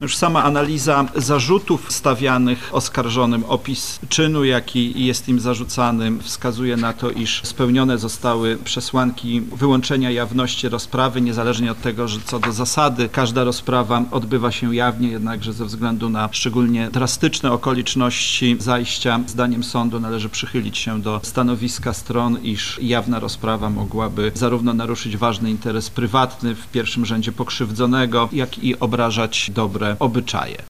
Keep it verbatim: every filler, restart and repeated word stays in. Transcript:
Już sama analiza zarzutów stawianych oskarżonym, opis czynu, jaki jest im zarzucany, wskazuje na to, iż spełnione zostały przesłanki wyłączenia jawności rozprawy, niezależnie od tego, że co do zasady każda rozprawa odbywa się jawnie, jednakże ze względu na szczególnie drastyczne okoliczności zajścia, zdaniem sądu należy przychylić się do stanowiska stron, iż jawna rozprawa mogłaby zarówno naruszyć ważny interes prywatny, w pierwszym rzędzie pokrzywdzonego, jak i obrażać dobre obyczaje.